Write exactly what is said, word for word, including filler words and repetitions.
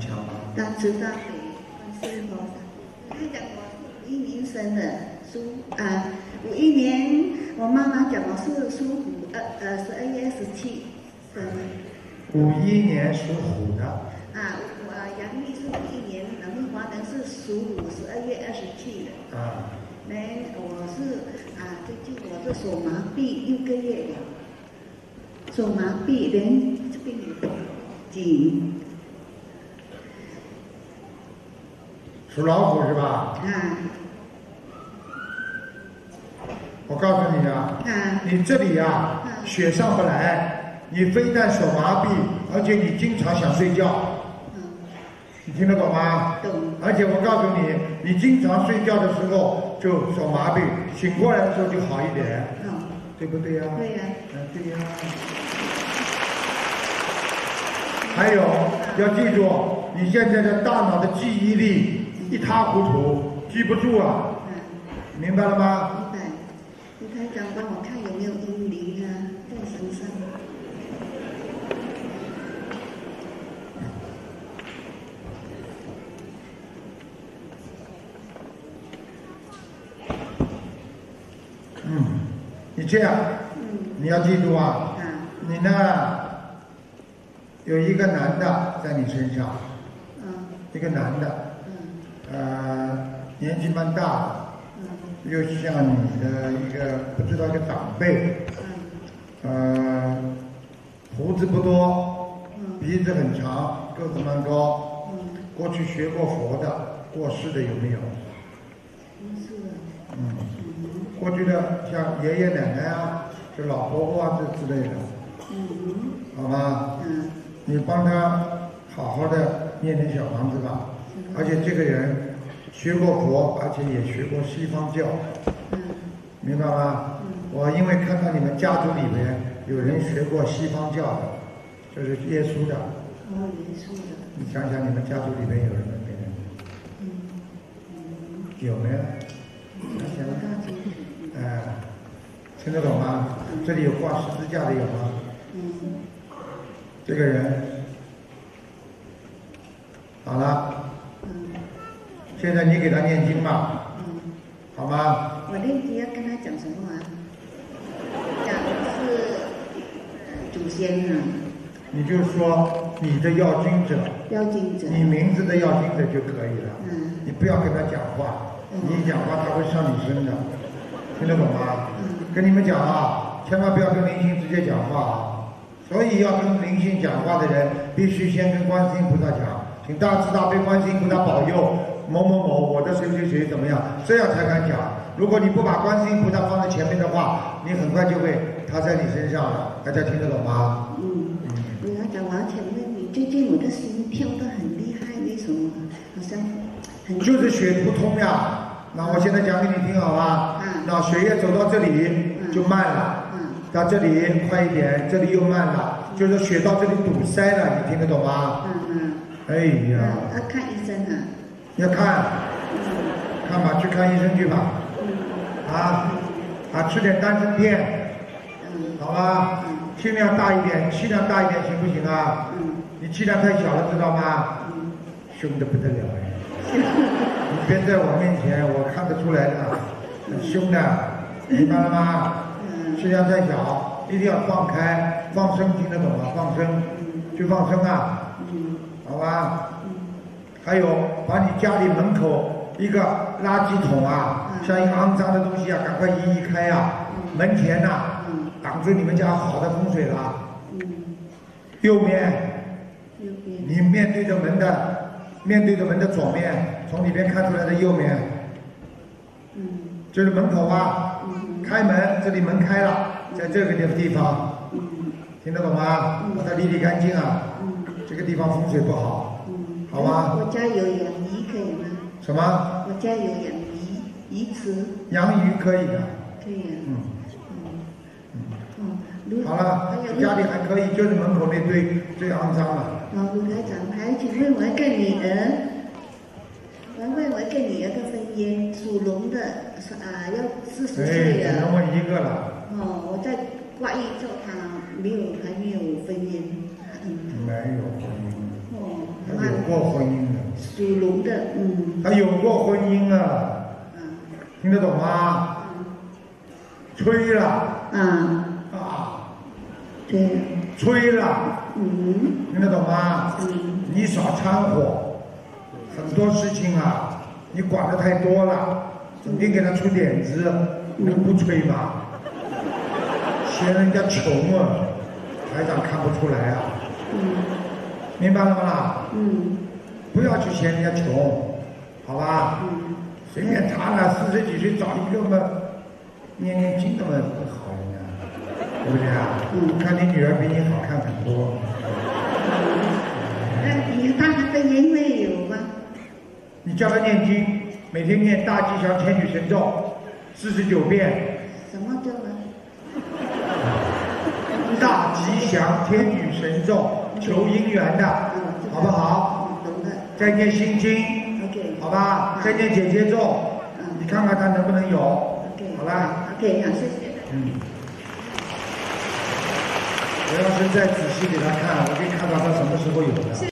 强吗？ 大慈大悲观世音菩萨。他讲我是五一年生的，属啊五一年，我妈妈讲我是属虎，呃呃十二月十七生的。 五一年属虎的。 啊，我阳历是五一年，农历华人是属虎，十二月二十七的。 啊。 那我是啊，最近我是手麻痹六个月了，手麻痹连这边有紧。 属老虎是吧？ 啊。 我告诉你啊， 啊你这里啊， 啊血上不来，你非但手麻痹，而且你经常想睡觉。你听得懂吗？ 懂。 而且我告诉你，你经常睡觉的时候就手麻痹，醒过来的时候就好一点。 嗯。 对不对呀？ 对呀。 嗯，对呀。还有要记住，你现在的大脑的记忆力一塌糊涂，记不住啊。 嗯。 明白了吗？ 明白。你台长帮我看有没有阴灵啊，在身上。 嗯，你这样， 嗯，你要记住啊， 啊你呢有一个男的在你身上， 嗯一个男的， 嗯呃，年纪蛮大的， 嗯又像你的一个不知道一个长辈， 嗯呃，胡子不多， 嗯鼻子很长，个子蛮高， 嗯， 过去学过佛的，过世的有没有？ 不是的。 嗯，过去的像爷爷奶奶啊，就老婆婆啊这之类的， 嗯好吗？ 嗯你帮他好好的念点小房子吧，而且这个人学过佛，而且也学过西方教， 嗯明白吗？ 嗯我因为看到你们家族里面有人学过西方教的，就是耶稣的， 哦，耶稣的。 你想想你们家族里面有人没人？ 嗯嗯。 有没有？想想，哎，听得懂吗？这里有挂十字架的有吗？ 嗯这个人，好了， 嗯现在你给他念经吧， 嗯。 好吗？ 我练习要跟他讲什么啊？讲是呃祖先啊， 你就说你的要经者， 妖精者。 你名字的要经者就可以了。 嗯你不要跟他讲话， 嗯你一讲话他会上你身的，听得懂吗？ 嗯跟你们讲啊，千万不要跟灵性直接讲话啊。所以要跟灵性讲话的人，必须先跟观世音菩萨讲，请大慈大悲观世音菩萨保佑某某某我的谁谁谁怎么样，这样才敢讲。如果你不把观世音菩萨放在前面的话，你很快就会他在你身上了。大家听得懂吗？ 嗯。我要讲，我要请问你，最近我的心跳得很厉害，为什么？好像很。 就是血不通呀。那我现在讲给你听好吧？ 嗯。 那血液走到这里就慢了。 嗯。 到这里快一点，这里又慢了，就是血到这里堵塞了，你听得懂吗？ 嗯嗯。 哎呀。 要看医生啊。 要看。 嗯。 看吧，去看医生去吧。 嗯。 啊啊，吃点丹参片。 嗯。 好吧。 嗯。 气量大一点，气量大一点行不行啊？ 嗯。 你气量太小了，知道吗？ 嗯。 凶得不得了哎。你别在我面前，我看得出来的，很凶的，明白了吗？ 嗯。 气量太小，一定要放开，放生，听得懂吗？放生，去放生啊， 嗯。 好吧？ 嗯。 还有，把你家里门口一个垃圾桶啊，像一个肮脏的东西啊，赶快移移开啊，门前呐，挡住你们家好的风水了。 嗯。 右面， 右边。 你面对着门的，面对着门的左面，从里边看出来的右面， 嗯。 就是门口啊， 嗯。 开门，这里门开了，在这个地方， 嗯。 听得懂吗？把它理理干净啊， 嗯。 这个地方风水不好， 嗯。 好吗？ 我家有养鱼，可以吗？ 什么？ 我家有养鱼，鱼池。 养鱼可以的。 可以啊。 嗯。 嗯。嗯。 好了，家里还可以，就是门口那堆最肮脏了。 好，卢台长，还请问我一个女儿，我问我一个女儿的婚姻，属龙的，啊，要四十岁了。 哎，只能问一个了。 哦，我在挂一做她没有，还没有婚姻。嗯。 没有婚姻。 哦， 还有过婚姻的。 属龙的，嗯。 他有过婚姻啊。 嗯。 听得懂吗？ 嗯。 吹了。 啊。 啊。 对。 吹了。 嗯。 听得懂吗？ 嗯。 你少掺和，很多事情啊，你管得太多了，整天给他出点子，能不吹吗？嫌人家穷啊，台长看不出来啊。 嗯。 明白了吗？ 嗯。不要去嫌人家穷，好吧？ 嗯。 随便他了，四十几岁找一个嘛，念念经的嘛，不好人家，对不对啊？ 嗯。 看你女儿比你好看很多。 那你他还跟因为有吗？ 你叫他念经，每天念大吉祥天女神咒四十九遍。 什么咒啊？ 大吉祥天女神咒，求姻缘的，好不好？ 懂的。 再念心经， OK， 好吧？再念姐姐咒，你看看他能不能有？ OK， 好了。 OK， 好，谢谢。 嗯。我要是再仔细给他看，我可以看到他什么时候有的。